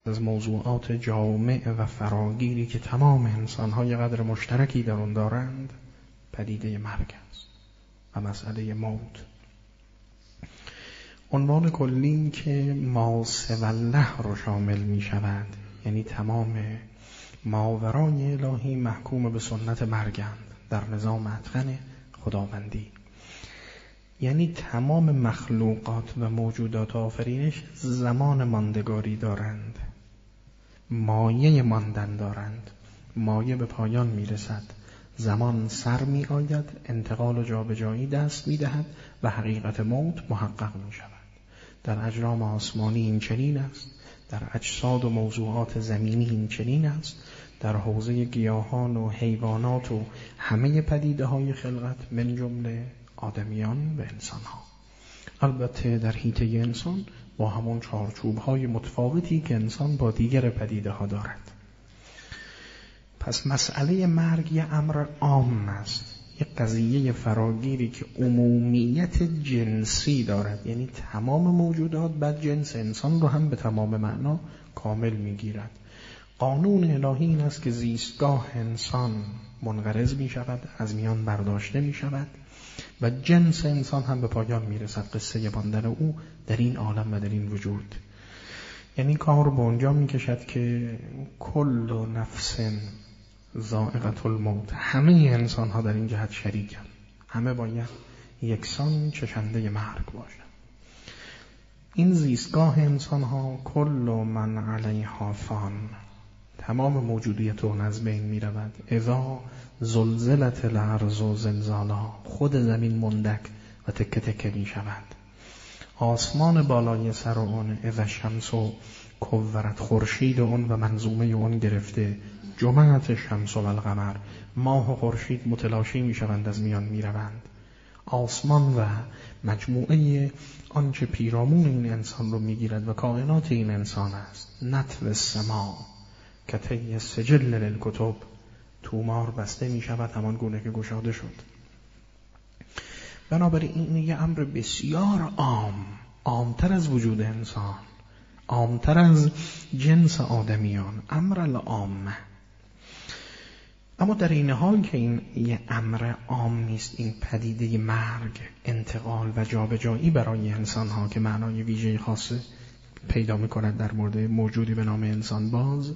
از موضوعات جامع و فراگیری که تمام انسان‌ها یه قدر مشترکی در اون دارند پدیده مرگ است و مسئله موت. عنوان کلی که ما سوی الله رو شامل می شود، یعنی تمام ماورای الهی محکوم به سنت مرگند در نظام اتقن خداوندی، یعنی تمام مخلوقات و موجودات آفرینش زمان ماندگاری دارند، مایه ماندن دارند، مایه به پایان می رسد، زمان سر می آید، انتقال و جابجایی دست می دهد و حقیقت موت محقق می شود. در اجرام آسمانی این چنین است، در اجساد و موضوعات زمینی این چنین است، در حوزه گیاهان و حیوانات و همه پدیده های خلقت من جمله آدمیان و انسان ها. البته در حیطه انسان با همون چارچوب های متفاوتی که انسان با دیگر پدیده ها دارد. پس مسئله مرگ یه امر عام است، یک قضیه فراگیری که عمومیت جنسی دارد، یعنی تمام موجودات بعد جنس انسان رو هم به تمام معنا کامل میگیرد. قانون الهی این است که زیستگاه انسان منقرض می شود، از میان برداشته می شود و جنس انسان هم به پایان می رسد. قصه ماندن او در این عالم و در این وجود، یعنی کار به اونجا می کشد که کل نفس ذائقة الموت، همه انسان ها در این جهت شریکند، همه باید یکسان چشنده مرگ باشند. این زیستگاه انسان ها کل من علیها فان، تمام موجودیت اون از بین می رود. اذا زلزلت الارض زلزالا، خود زمین مندک و تکه تکه می شود. آسمان بالای سر اون اذا الشمس کورت، خورشید اون و منظومه اون گرفته، جمعت شمس و القمر، ماه و خورشید متلاشی می شوند، از میان می روند. آسمان و مجموعه آنچه پیرامون این انسان رو می گیرد و کائنات این انسان است. نطو السما کطی سجل للکتب، تومار بسته می شود همان گونه که گشاده شد. بنابراین این یه امر بسیار عامتر از وجود انسان، عامتر از جنس آدمیان، امر العامه. اما در این حال که این یه امر عام نیست، این پدیده مرگ، انتقال و جابجایی برای انسان ها که معنای ویژه خاصه پیدا می کند در مورد موجودی به نام انسان، باز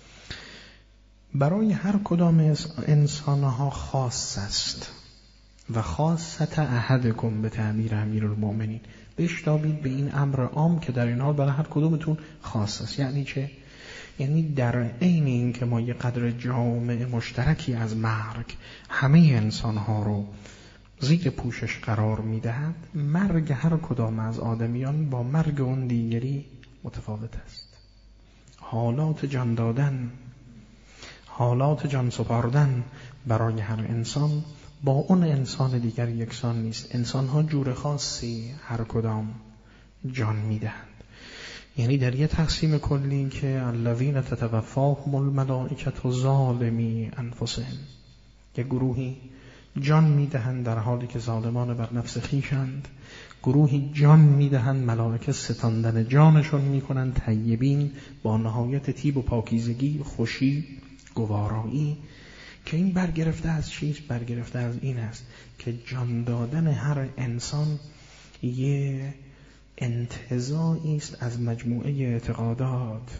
برای هر کدام انسان ها خاص است و خاصت احدکم به تعبیر امیرالمومنین. بشتابید به این امر عام که در این حال برای هر کدومتون خاص است. یعنی چه؟ یعنی در عین این که ما یه قدر جامع مشترکی از مرگ همه انسان ها رو زیر پوشش قرار میدهد، مرگ هر کدام از آدمیان با مرگ اون دیگری متفاوت است. حالات جان دادن، حالات جان سپاردن برای هر انسان با اون انسان دیگر یکسان نیست. انسان ها جور خاصی هر کدام جان میدهند. یعنی در یه تقسیم کلی که الذین تتوفاهم الملائکة ظالمی انفسهم، که گروهی جان میدهند در حالی که ظالمان بر نفس خویشند، گروهی جان میدهند ملائکه ستاندن جانشون میکنند، طیبین با نهایت طیب و پاکیزگی، خوشی، گوارایی. که این برگرفته از چیست؟ برگرفته از این است که جان دادن هر انسان یه انتزاعی است از مجموعه اعتقادات،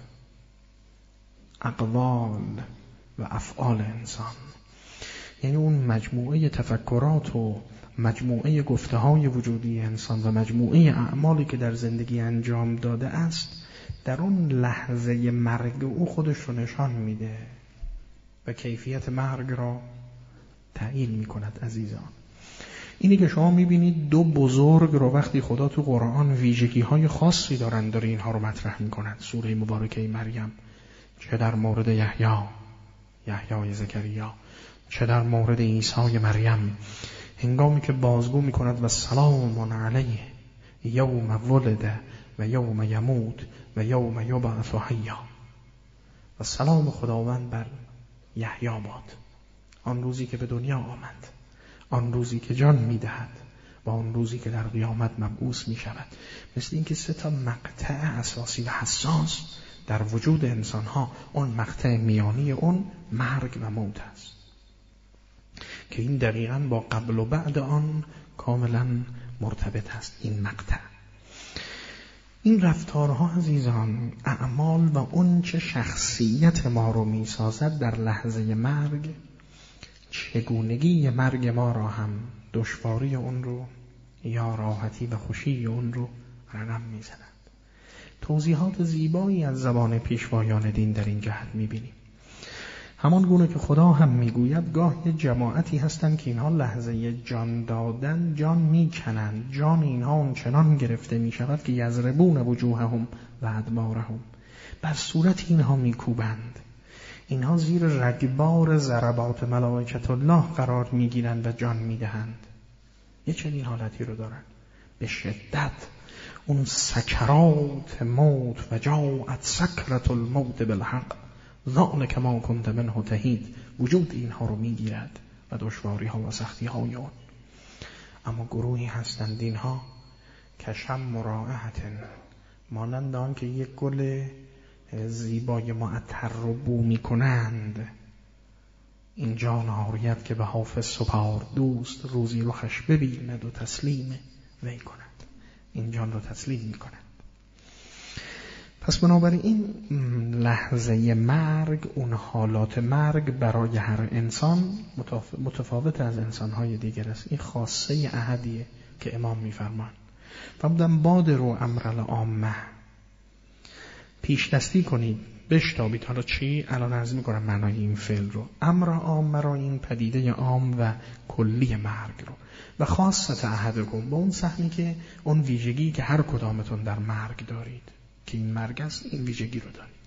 اقوال و افعال انسان. یعنی اون مجموعه تفکرات و مجموعه گفته‌های وجودی انسان و مجموعه اعمالی که در زندگی انجام داده است، در اون لحظه مرگ او خودش رو نشان میده و کیفیت مرگ را تعیین میکند. عزیزان، اینی که شما میبینید دو بزرگ رو وقتی خدا تو قرآن ویژگی های خاصی دارن، داره اینها رو مطرح میکند. سوره مبارکه مریم، چه در مورد یحیی زکریا، چه در مورد عیسی مریم، هنگامی که بازگو میکند و سلام علیه یوم ولد و یوم یموت و یوم یبعث حیا، و سلام خداوند بر یحیی باد، آن روزی که به دنیا آمد، آن روزی که جان میدهد و آن روزی که در قیامت مبعوث می شود. مثل این که 3 مقطع اساسی و حساس در وجود انسان ها اون مقطع میانی اون مرگ و موت است که این دقیقاً با قبل و بعد آن کاملاً مرتبط است. این مقطع، این رفتارها عزیزان، اعمال و اون چه شخصیت ما رو میسازد در لحظه مرگ، چگونگی مرگ ما را هم، دشواری اون رو یا راحتی و خوشی اون رو رقم میزند. توضیحات زیبایی از زبان پیشوایان دین در این جهت میبینیم. همان گونه که خدا هم میگوید گاه یه جماعتی هستند که اینها لحظه جان دادن جان میکنند، جان اینها اونچنان گرفته میشود که یضربون وجوههم و ادبارهم، بر صورت اینها میکوبند، اینها زیر رگبار ضربات ملائکت الله قرار میگیرند و جان میدهند. یه چنین حالتی رو دارن به شدت. اون سکرات موت و جاءت سکرت الموت بالحق ذلک ما کنت منه تحید، وجود اینها رو میگیرد و دشواری ها و سختی های اون. اما گروهی هستند اینها کشم مرائحت، مانند آن که یک گل زیبای معطر رو بو میکنند، این جان آرید که به حافظ سپار دوست، روزی رخش ببیند و تسلیم وی کند. این جان رو تسلیم میکنند. پس بنابراین لحظه مرگ، اون حالات مرگ برای هر انسان متفاوت از انسانهای دیگر است. این خاصه احدیه که امام میفرمان. فرمودن بادروا امر العامه، پیش دستی کنید، بشتابید. حالا چی؟ الان عرض میکنم معنای این فعل رو. امر عامه را، این پدیده عام و کلی مرگ رو، و خاصت احدکم، با اون سهمی که اون ویژگی که هر کدامتون در مرگ دارید، که این مرگ است، این ویژگی رو دارید.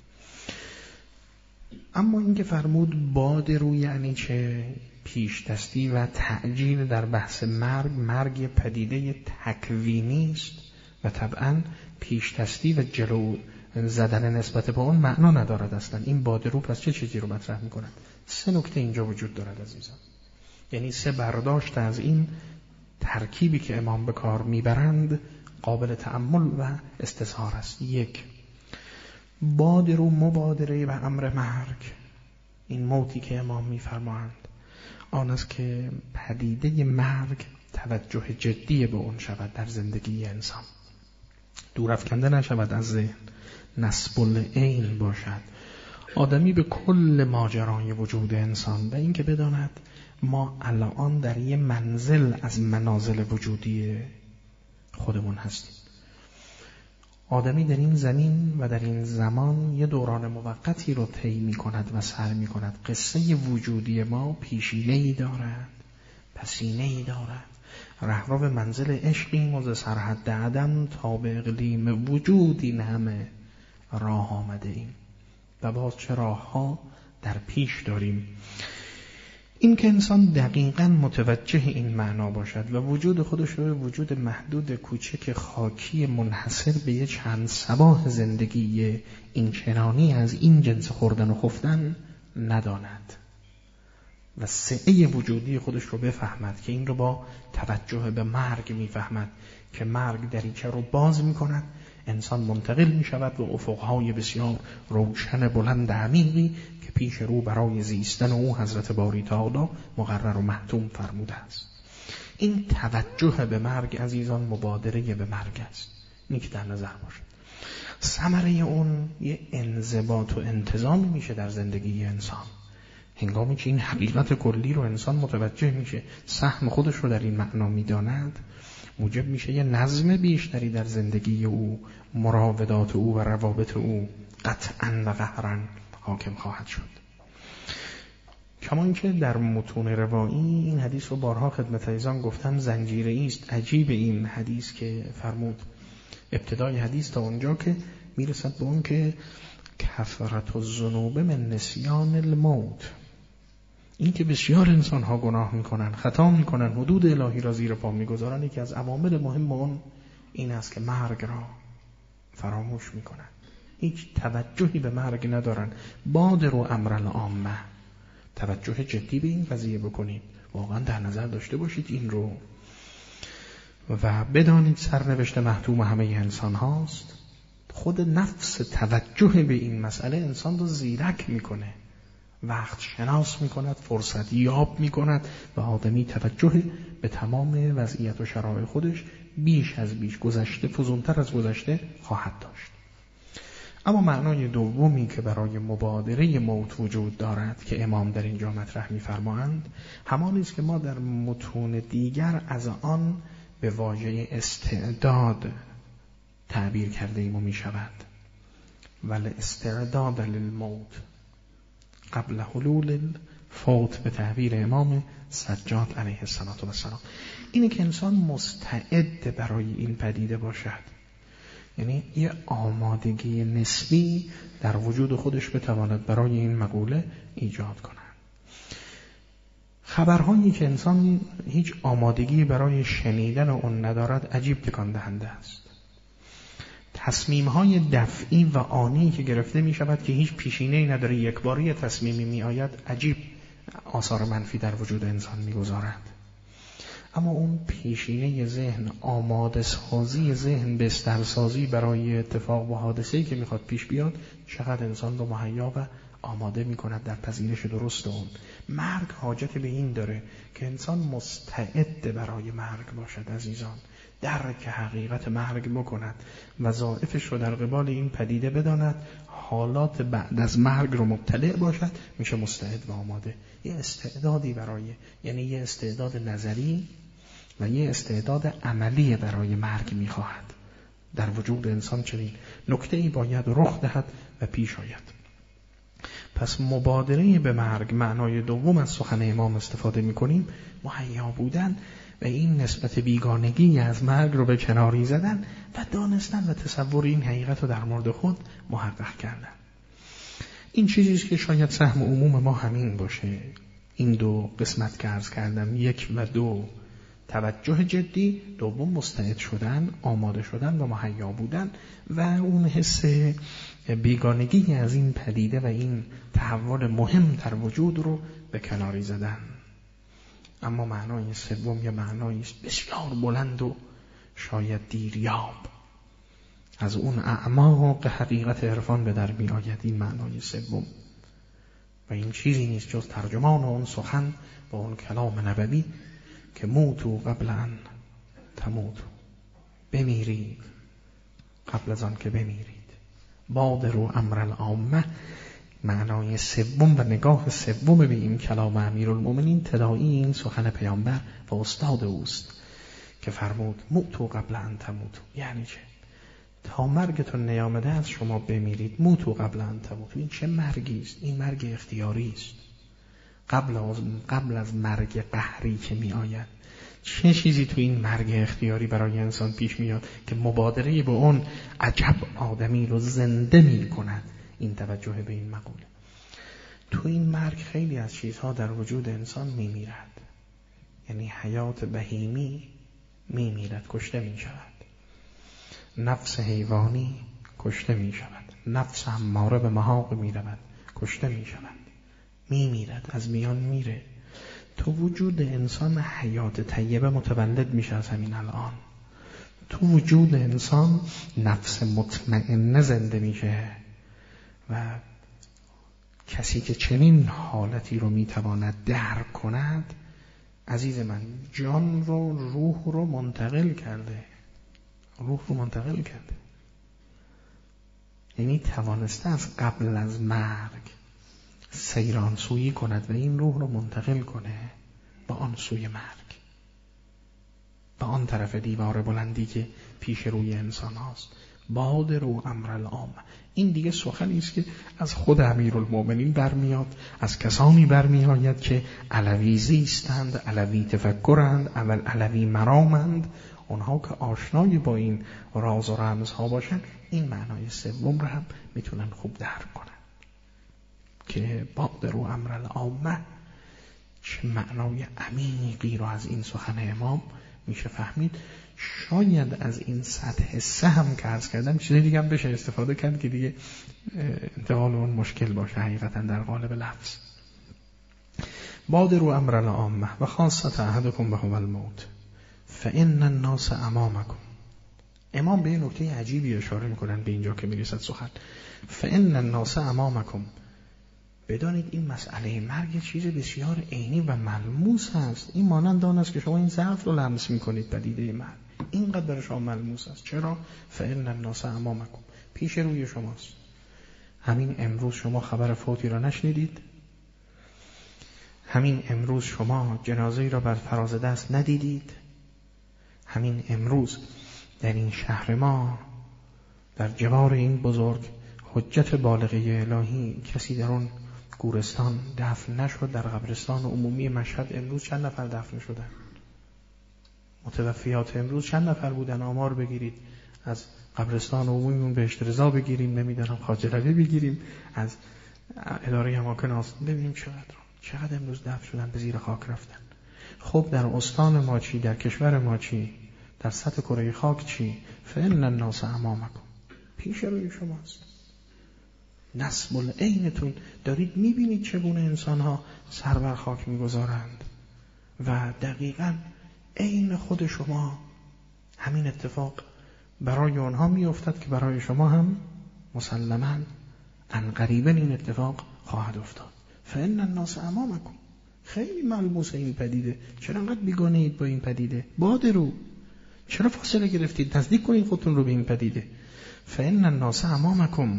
اما این که فرمود بادروا یعنی چه؟ پیش دستی و تعجیل در بحث مرگ. مرگ پدیده تکوینی است و طبعا پیش دستی و جلو زدن نسبت به اون معنا ندارد اصلا. این بادروا پس چه چیزی رو مطرح می‌کند؟ سه نکته اینجا وجود دارد عزیزان، یعنی سه برداشت از این ترکیبی که امام به کار میبرند قابل تأمل و استظهار است. یک، بادروا، مبادره و امر مرگ، این موتی که امام میفرمایند آن است که پدیده مرگ توجه جدی به اون شود در زندگی انسان، دور افکنده نشود از ذهن، نصب العین باشد. آدمی به کل ماجرای وجود انسان و این که بداند ما الان در یه منزل از منازل وجودی خودمون هستیم. آدمی در این زمین و در این زمان یه دوران موقتی رو طی می کند و سر می کند. قصه وجودی ما پیشینه‌ای دارد، پسینه‌ای دارد. رهرو منزل عشقیم و ز سرحد عدم تا به اقلیم وجود این همه راه آمده ایم و باز چه راه ها در پیش داریم. این که انسان دقیقاً متوجه این معنا باشد و وجود خودش رو وجود محدود کوچک خاکی منحصر به یه چند صباح زندگی این چنانی از این جنس خوردن و خفتن نداند و سعه وجودی خودش رو بفهمد که این رو با توجه به مرگ میفهمد که مرگ دریچه رو باز میکند، انسان منتقل میشود به افقهای بسیار روشن بلند عمیقی که پیش رو برای زیستن او حضرت باری تعالی مقرر و محتوم فرموده است. این توجه به مرگ عزیزان مبادره به مرگ است، این که در نظر باشد. ثمره اون یه انضباط و انتظامی میشه در زندگی انسان. هنگامی که این حقیقت کلی رو انسان متوجه میشه، سهم خودش رو در این معنا میداند، موجب میشه یه نظم بیشتری در زندگی او، مراودات او و روابط او قطعاً و قهراً حاکم خواهد شد. کما اینکه در متون روایی این حدیث رو بارها خدمت عزیزان گفتم، زنجیره‌ای است. عجیب این حدیث که فرمود ابتدای حدیث تا اونجا که میرسد به اون که کثرت الذنوب من نسیان الموت، این که بسیار انسان ها گناه میکنن، خطا میکنن، حدود الهی را زیر پا میگذارن، یکی از عوامل مهم اون این است که مرگ را فراموش میکنن، هیچ توجهی به مرگ ندارن. بادروا امر العامه، توجه جدی به این قضیه بکنید، واقعا در نظر داشته باشید این رو و بدانید سرنوشت محتوم همه انسان هاست. خود نفس توجه به این مسئله انسان رو زیرک میکنه، وقت شناس میکند، فرصت یاب میکند و آدمی توجه به تمام وضعیت و شرایط خودش بیش از بیش، گذشته فزونتر از گذشته خواهد داشت. اما معنای دومی که برای مبادره موت وجود دارد که امام در اینجا مطرح می‌فرمایند، همانی است که ما در متون دیگر از آن به واژه استعداد تعبیر کرده ایم و می‌شود. ولی استعداد للموت قبل حلول الفوت به تعبیر امام سجاد علیه السلام. اینه که انسان مستعد برای این پدیده باشد، یعنی یه آمادگی نسبی در وجود خودش بتواند برای این مقوله ایجاد کند. خبرهایی که انسان هیچ آمادگی برای شنیدن اون ندارد عجیب تکان دهنده است. تصمیم‌های دفعی و آنی که گرفته می شود که هیچ پیشینه‌ای نداره، یک باری تصمیمی می آید، عجیب آثار منفی در وجود انسان می گذارد. اما اون پیشینه ذهن، آماده سازی ذهن، بسترسازی برای اتفاق و حادثه‌ای که میخواد پیش بیاد، چقدر انسان رو مهیا و آماده میکند در پذیرش درست اون. مرگ حاجت به این داره که انسان مستعد برای مرگ باشد عزیزان، درک حقیقت مرگ بکند، وظایفش رو در قبال این پدیده بداند، حالات بعد از مرگ رو مطلع باشد، میشه مستعد و آماده. یه استعدادی برای، یعنی یه استعداد نظری و یه استعداد عملی برای مرگ میخواهد. در وجود انسان چنین نکته‌ای باید رخ دهد و پیش آید. پس مبادره به مرگ، معنای دوم از سخن امام استفاده میکنیم، مهیا بودن و این نسبت بیگانگی از مرگ رو به کناری زدن و دانستن و تصور این حقیقت رو در مورد خود محقق کردن. این چیزیست که شاید سهم عموم ما همین باشه. این دو قسمت که عرض کردم، 1 و 2 توجه جدی، دوم مستعد شدن، آماده شدن و مهیا بودن و اون حس بیگانگی از این پدیده و این تحول مهم در وجود رو به کناری زدن. اما معنای سوم یه معنایی است بسیار بلند و شاید دیریاب، از اون اعماق حقیقت عرفان به در می آید این معنای سوم، و این چیزی نیست جز ترجمان اون سخن با اون کلام نبوی که موتو قبل ان تموتو، بمیرید قبل از آن که بمیرید. بادروا امر العامه، معنای سوم و نگاه سوم به این کلام امیرالمومنین تداعی این سخن پیامبر و استاد اوست که فرمود موتو قبل ان تموتو. یعنی چه؟ تا مرگتون نیامده از شما بمیرید. موتو قبل ان تموتو، این چه مرگی است؟ این مرگ اختیاری است، قبل از مرگ قهری که می آید. چه چیزی تو این مرگ اختیاری برای انسان پیش میاد که مبادره به اون عجب آدمی رو زنده می کند؟ این توجه به این مقوله. تو این مرگ خیلی از چیزها در وجود انسان می میرد، یعنی حیات بهیمی می میرد، کشته می شود، نفس حیوانی کشته می شود، نفس اماره به محاق می رود، کشته می شود، می میرد، از میان میره. تو وجود انسان حیات طیبه متولد میشه از همین الان. تو وجود انسان نفس مطمئنه زنده میشه و کسی که چنین حالتی رو میتواند درک کند، عزیز من، جان رو، روح رو منتقل کرده، روح رو منتقل کرده، یعنی توانسته از قبل از مرگ سیران سویی کند و این روح رو منتقل کنه با آن سوی مرگ، با آن طرف دیوار بلندی که پیش روی انسان هاست. بادروا امر العامه، این دیگه سخنی است که از خود امیرالمومنین برمیاد، از کسانی برمیآید که علوی زیستند، علوی تفکرند، علوی مرامند. اونها که آشنای با این راز و رمزها باشن، این معنای سوم رو هم میتونن خوب درک کنن که بادروا امر العامه چه معنای عمیقی رو از این سخن امام میشه فهمید. شاید از این سطح سهم که عرض کردم چیزی دیگه هم بشه استفاده کرد که دیگه انتقال اون مشکل باشه حقیقتا در قالب لفظ. بادروا امر العامه و خاصة احدکم به هو الموت فان الناس امامکم، امام به یه نکته عجیبی اشاره میکنن به اینجا که میرسد سخن. فإن الناس امامکم، بدانید این مسئله مرگ چیز بسیار عینی و ملموس هست. این مانند آن است که شما این ظرف رو لمس میکنید، پدیده مرگ اینقدر برای شما ملموس است. چرا؟ فإن الناس امامکم، پیش روی شماست. همین امروز شما خبر فوتی را نشنیدید؟ همین امروز شما جنازه‌ای را بر فراز دست ندیدید؟ همین امروز در این شهر ما، در جوار این بزرگ حجت بالغه الهی، کسی در اون گورستان دفن نشد؟ در قبرستان عمومی مشهد امروز چند نفر دفن شدن؟ متوفیات امروز چند نفر بودن؟ آمار بگیرید، از قبرستان عمومی بهشت رضا بگیریم، نمیدونم خواجه رضوی بگیریم، از اداره اماکن آسان ببینیم چقدر امروز دفن شدن، به زیر خاک رفتن. خب در استان ما چی؟ در کشور ما چی؟ در سطح کره خاک چی؟ فإن الناس امامکم، پیش روی شماست. نسب العینتون، دارید میبینید چگونه انسانها سر بر خاک میگذارند و دقیقاً عین خود شما همین اتفاق برای اونها میافتد که برای شما هم مسلماً عنقریباً این اتفاق خواهد افتاد. فإن الناس امامکم، خیلی ملموس این پدیده. چرا انقدر بیگانه اید با این پدیده؟ بادرو، چرا فاصله گرفتید؟ نزدیک کنید خودتون رو به این پدیده. فإن الناس امامکم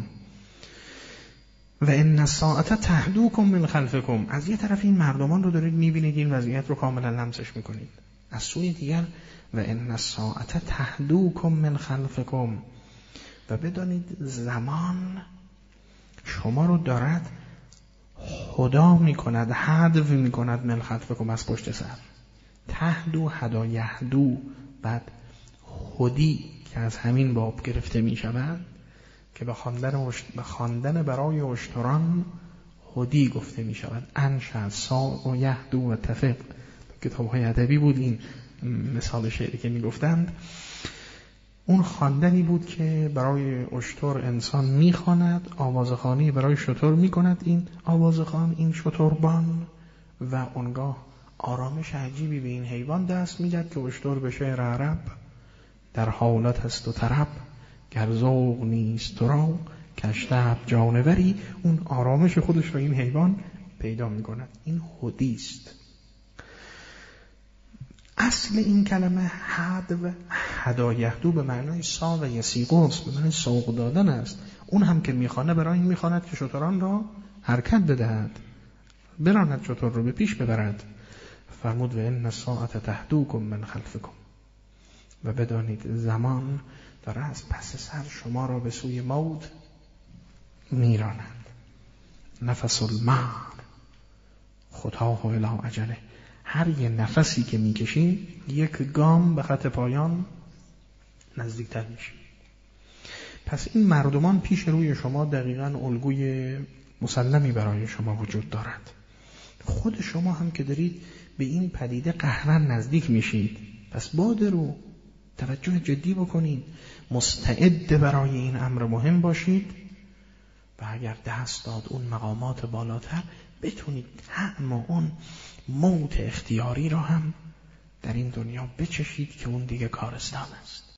و ان الساعة تهدوکم من خلفکم. از یه طرف این مردمان رو دارید میبینید، این وضعیت رو کاملا لمسش میکنید. از سوی دیگر و ان الساعة تهدوکم من خلفکم، و بدانید زمان شما رو دارد هدا میکند، هدو میکند من خلفکم، از پشت سر. تهدو، هدا، یهدو، بعد هدی که از همین باب گرفته میشود که به خواندن برای اشتران هدی گفته میشود. انشا، ساق و یهدو و تفق، کتاب‌های ادبی بود این مثال شعری که میگفتند. اون خواندنی بود که برای اشتر انسان میخواند، آوازخوانی برای شتر میکند این آوازخوان، این شتربان، و اونگاه آرامش عجیبی به این حیوان دست میداد که اشتر به شعر عرب در حالت است و طرب، گر ذوق نیست تو را کشتب جانوری. اون آرامش خودش رو این حیوان پیدا میکند. این هدیست. اصل این کلمه حدو، هدایهدو، به معنای ساق و یسیقوس، به معنای سوق دادن است. اون هم که میخوانه برای این میخواند که شتران را حرکت بدهد، براند شتر رو به پیش ببرد. فرمود و ان الساعة تهدوکم من خلفکم، و بدانید زمان داره از پس سر شما را به سوی موت میراند. نفس المر خطاه الی اجله، هر یه نفسی که میکشیم یک گام به خط پایان نزدیکتر میشیم. پس این مردمان پیش روی شما دقیقاً الگوی مسلمی برای شما وجود دارد. خود شما هم که دارید به این پدیده قهراً نزدیک میشید، پس بادرو، توجه جدی بکنید، مستعد برای این امر مهم باشید و اگر دست داد اون مقامات بالاتر بتونید طعم اون موت اختیاری را هم در این دنیا بچشید که اون دیگه کارستان است.